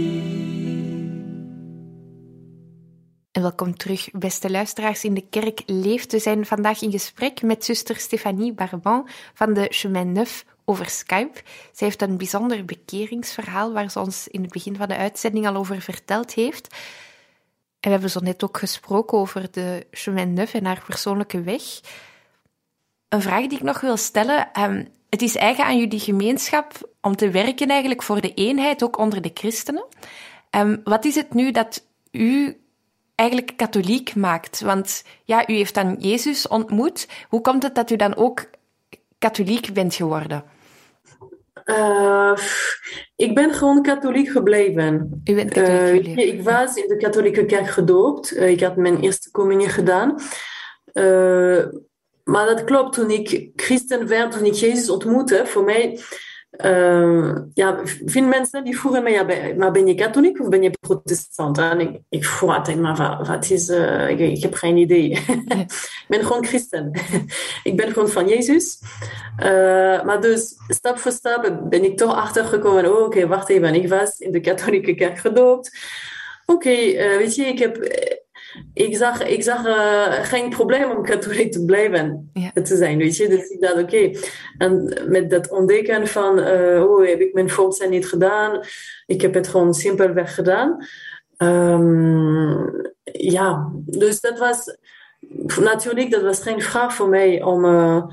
En welkom terug, beste luisteraars in de Kerk Leeft. We zijn vandaag in gesprek met zuster Stéphanie Barban van de Chemin Neuf over Skype. Zij heeft een bijzonder bekeringsverhaal waar ze ons in het begin van de uitzending al over verteld heeft. En we hebben zo net ook gesproken over de Chemin Neuf en haar persoonlijke weg. Een vraag die ik nog wil stellen. Het is eigen aan jullie gemeenschap om te werken eigenlijk voor de eenheid, ook onder de christenen. Wat is het nu dat u eigenlijk katholiek maakt? Want ja, u heeft dan Jezus ontmoet. Hoe komt het dat u dan ook katholiek bent geworden? Ik ben gewoon katholiek gebleven. U bent katholiek gebleven. Ik was in de katholieke kerk gedoopt. Ik had mijn eerste communie gedaan. Maar dat klopt, toen ik christen werd, toen ik Jezus ontmoette, voor mij... veel mensen die vroegen mij, maar ben je katholiek of ben je protestant? En ik vroeg altijd, maar wat is... ik heb geen idee. Ik ben gewoon christen. Ik ben gewoon van Jezus. Maar dus, stap voor stap ben ik toch achtergekomen. Oké, wacht even. Ik was in de katholieke kerk gedoopt. Weet je, ik zag geen probleem om katholiek te blijven te zijn, weet je. Dus ik dacht, oké. En met dat ontdekken van, heb ik mijn voorzijn niet gedaan. Ik heb het gewoon simpelweg gedaan. Dus dat was... Natuurlijk, dat was geen vraag voor mij om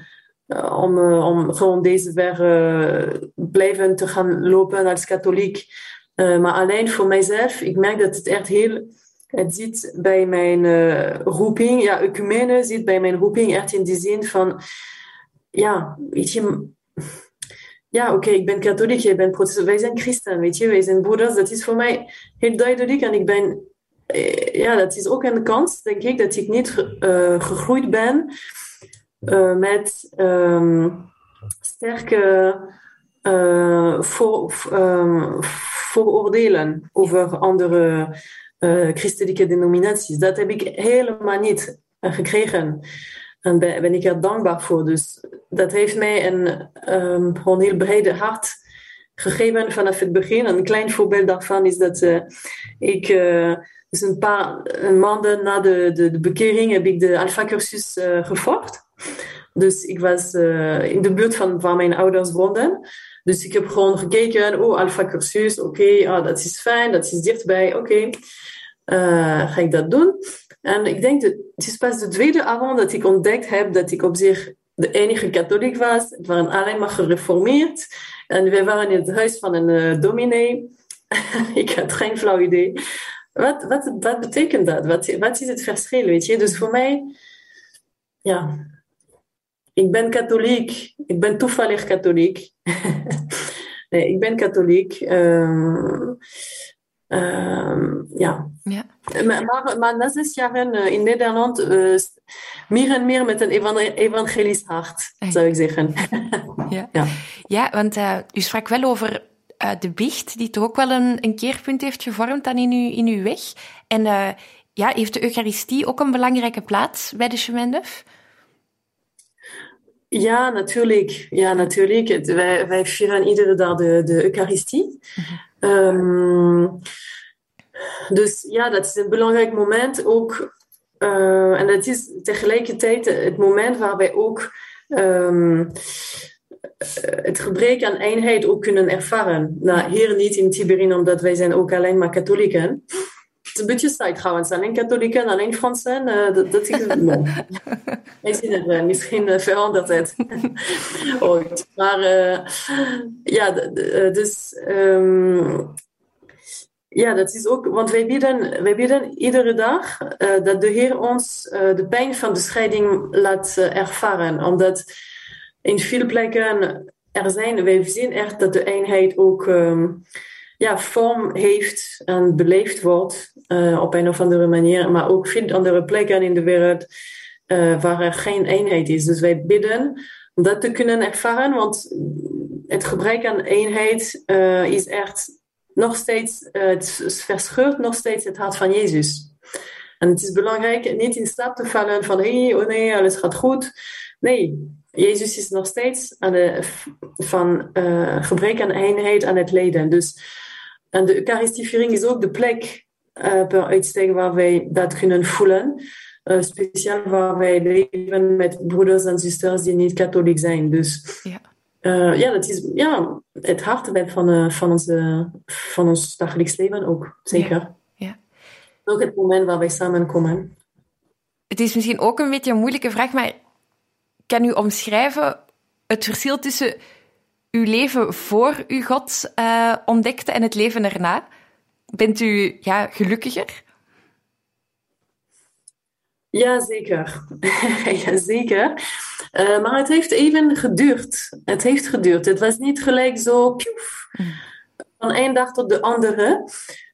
gewoon deze weg blijven te gaan lopen als katholiek. Maar alleen voor mijzelf, ik merk dat het echt het zit bij mijn roeping, ecumene zit bij mijn roeping echt in die zin van, weet je, ik ben katholiek, jij bent protestant, wij zijn christen, weet je, wij zijn broeders, dat is voor mij heel duidelijk en ik ben, dat is ook een kans, denk ik, dat ik niet gegroeid ben met sterke vooroordelen over andere christelijke denominaties. Dat heb ik helemaal niet gekregen. En daar ben ik er dankbaar voor. Dus dat heeft mij een gewoon heel brede hart gegeven vanaf het begin. Een klein voorbeeld daarvan is dat ik... dus een paar maanden na de bekering heb ik de Alpha-cursus gevolgd. Dus ik was in de buurt van waar mijn ouders woonden. Dus ik heb gewoon gekeken, Alpha-cursus, dat is fijn, dat is dichtbij, ga ik dat doen. En ik denk, het is pas de tweede avond dat ik ontdekt heb dat ik op zich de enige katholiek was. Het waren alleen maar gereformeerd. En we waren in het huis van een dominee. Ik had geen flauw idee. Wat betekent dat? Wat is het verschil, weet je? Dus voor mij, ik ben katholiek. Ik ben toevallig katholiek. Nee, ik ben katholiek. Maar na 6 jaar in Nederland meer en meer met een evangelisch hart, zou ik zeggen. Ja, want u sprak wel over de biecht, die toch ook wel een keerpunt heeft gevormd dan in uw weg. En heeft de Eucharistie ook een belangrijke plaats bij de Chemin Neuf? Ja, natuurlijk. Wij vieren iedere dag de Eucharistie. Dus dat is een belangrijk moment ook. En dat is tegelijkertijd het moment waar wij ook het gebrek aan eenheid ook kunnen ervaren. Nou, hier niet in Tiberium, omdat wij zijn ook alleen maar katholieken. Het is een beetje saai trouwens. Alleen katholieken, alleen Fransen. Dat is bon. Ik zie het misschien verandert het ooit. Maar dat is ook, want wij bidden iedere dag dat de Heer ons de pijn van de scheiding laat ervaren. Omdat in veel plekken wij zien echt dat de eenheid ook vorm heeft en beleefd wordt op een of andere manier. Maar ook veel andere plekken in de wereld waar er geen eenheid is. Dus wij bidden om dat te kunnen ervaren, want het gebrek aan eenheid is echt nog steeds, het verscheurt nog steeds het hart van Jezus. En het is belangrijk niet in slaap te vallen van oh nee, alles gaat goed. Nee, Jezus is nog steeds van gebrek aan eenheid aan het lijden. Dus, en de Eucharistieviering is ook de plek per uitstek waar wij dat kunnen voelen. Speciaal waar wij leven met broeders en zusters die niet katholiek zijn. Dus dat is het hartebed van ons dagelijks leven ook, zeker. Ja. Ook het moment waar wij samenkomen. Het is misschien ook een beetje een moeilijke vraag, maar kan u omschrijven het verschil tussen uw leven voor u God ontdekte en het leven erna? Bent u gelukkiger? Ja, zeker. Ja, zeker. Maar het heeft even geduurd. Het was niet gelijk zo van één dag tot de andere.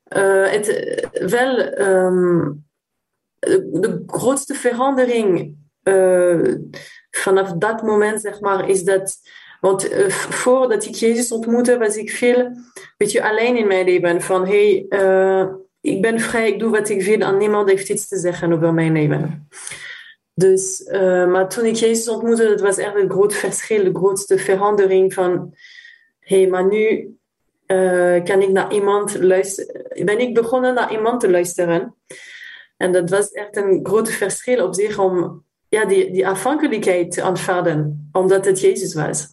De grootste verandering vanaf dat moment, zeg maar, is dat... Want voordat ik Jezus ontmoette, was ik veel alleen in mijn leven. Van, ik ben vrij, ik doe wat ik wil en niemand heeft iets te zeggen over mijn leven. Dus, maar toen ik Jezus ontmoette, dat was echt een groot verschil, de grootste verandering van... maar nu kan ik naar iemand luisteren. Ben ik begonnen naar iemand te luisteren. En dat was echt een groot verschil op zich om die afhankelijkheid te aanvaarden, omdat het Jezus was.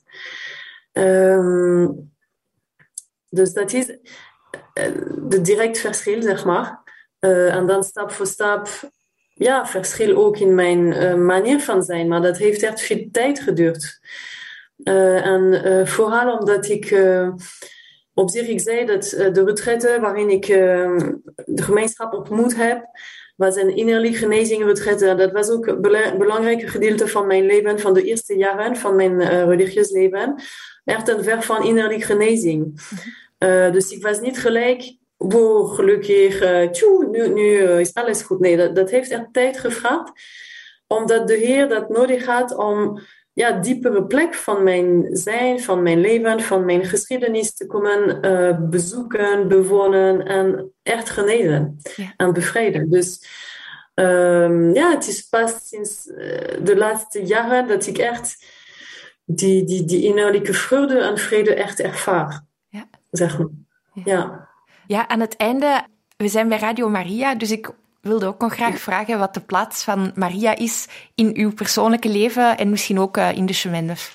Dus dat is de direct verschil, zeg maar. En dan stap voor stap, verschil ook in mijn manier van zijn, maar dat heeft echt veel tijd geduurd. En vooral omdat ik... op zich, ik zei dat de retraite waarin ik de gemeenschap ontmoet heb, was een innerlijke genezing retraite. Dat was ook een belangrijk gedeelte van mijn leven, van de eerste jaren van mijn religieus leven. Echt een ver van innerlijke genezing. Dus ik was niet gelijk, gelukkig, nu is alles goed. Nee, dat heeft echt tijd gevraagd, omdat de Heer dat nodig had om diepere plek van mijn zijn, van mijn leven, van mijn geschiedenis te komen bezoeken, bewonen en echt genezen en bevrijden. Dus het is pas sinds de laatste jaren dat ik echt die innerlijke vreugde en vrede echt ervaar. Ja. Zeg maar. Ja, aan het einde, we zijn bij Radio Maria, dus ik wilde ook nog graag vragen wat de plaats van Maria is in uw persoonlijke leven en misschien ook in de Chemenef.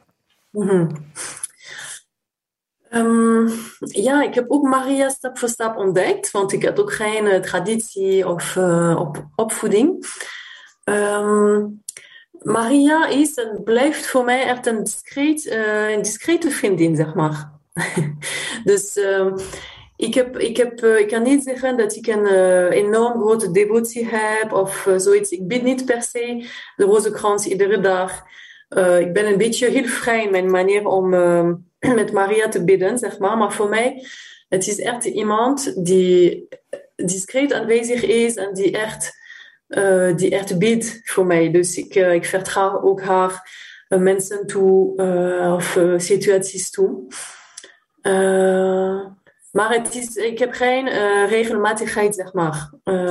Ik heb ook Maria stap voor stap ontdekt, want ik had ook geen traditie of opvoeding. Maria is en blijft voor mij echt een discrete vriendin, zeg maar. Dus... Ik kan niet zeggen dat ik een enorm grote devotie heb of zoiets. Ik bid niet per se de rozenkrans iedere dag. Ik ben een beetje heel vrij in mijn manier om met Maria te bidden, zeg maar. Maar voor mij, het is echt iemand die discreet aanwezig is en die echt bidt voor mij. Dus ik vertrouw ook haar mensen toe of situaties toe. Maar ik heb geen regelmatigheid, zeg maar,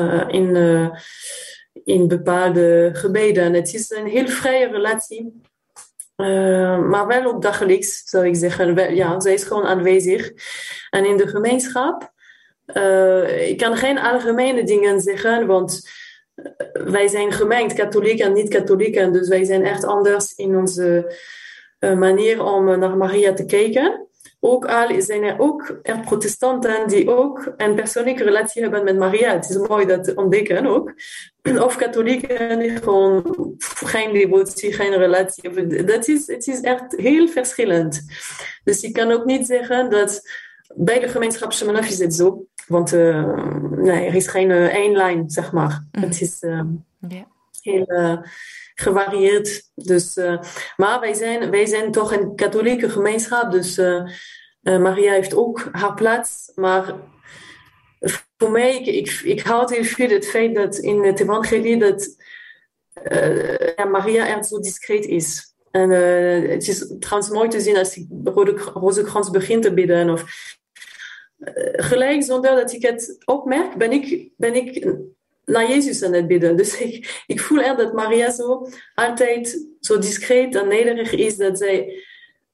in bepaalde gebeden. Het is een heel vrije relatie, maar wel ook dagelijks, zou ik zeggen. Zij is gewoon aanwezig. En in de gemeenschap, ik kan geen algemene dingen zeggen, want wij zijn gemengd, katholiek en niet-katholieken. Dus wij zijn echt anders in onze manier om naar Maria te kijken. Ook al zijn er ook protestanten die ook een persoonlijke relatie hebben met Maria. Het is mooi dat te ontdekken ook. Of katholieken, gewoon geen devotie, geen relatie. Het is echt heel verschillend. Dus ik kan ook niet zeggen dat bij de gemeenschap Chemenef is het zo. Want er is geen één lijn, zeg maar. Het is heel... gevarieerd. Dus, maar wij zijn toch een katholieke gemeenschap, dus Maria heeft ook haar plaats. Maar voor mij, ik houd heel veel het feit dat in het evangelie dat Maria echt zo discreet is. En het is trouwens mooi te zien als ik Rozenkrans begin te bidden. Of gelijk, zonder dat ik het opmerk, ben ik naar Jezus aan het bidden. Dus ik voel echt dat Maria zo altijd zo discreet en nederig is, dat zij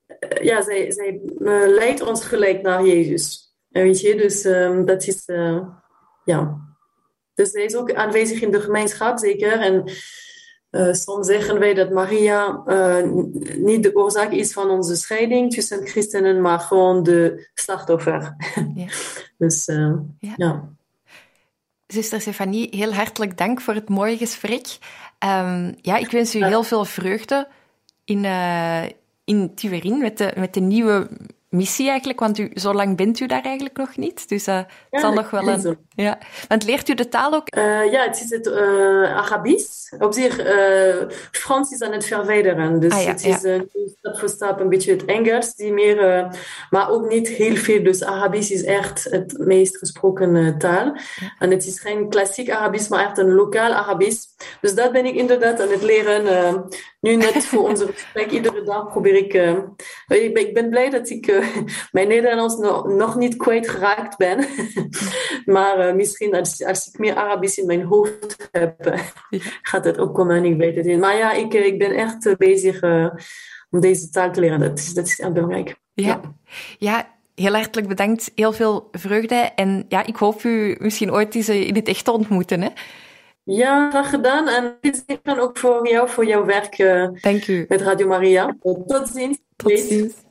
leidt ons gelijk naar Jezus. En weet je, dus dat is, Dus zij is ook aanwezig in de gemeenschap, zeker. En soms zeggen wij dat Maria niet de oorzaak is van onze scheiding tussen christenen, maar gewoon de slachtoffer. Ja. Dus, ja. Zuster Stefanie, heel hartelijk dank voor het mooie gesprek. Ik wens u heel veel vreugde in Tuverin met de nieuwe missie eigenlijk, want zo lang bent u daar eigenlijk nog niet. Dus het zal nog wel een... Ja. Want leert u de taal ook? Het is het Arabisch. Op zich, Frans is aan het verwijderen. Dus het is stap voor stap een beetje het Engels, die meer, maar ook niet heel veel. Dus Arabisch is echt het meest gesproken taal. Ja. En het is geen klassiek Arabisch, maar echt een lokaal Arabisch. Dus dat ben ik inderdaad aan het leren. Nu net voor onze gesprek, iedere dag probeer ik ben blij dat ik mijn Nederlands nog niet kwijt geraakt ben. Maar misschien als ik meer Arabisch in mijn hoofd heb, gaat het ook komen en ik weet het niet. Maar ja, ik ben echt bezig om deze taal te leren. Dat is heel belangrijk. Ja, heel hartelijk bedankt. Heel veel vreugde. En ja, ik hoop u misschien ooit eens in het echt te ontmoeten. Hè? Ja, graag gedaan. En dit is dan ook voor jouw werk. Dank u. Met Radio Maria. Tot ziens. Tot ziens.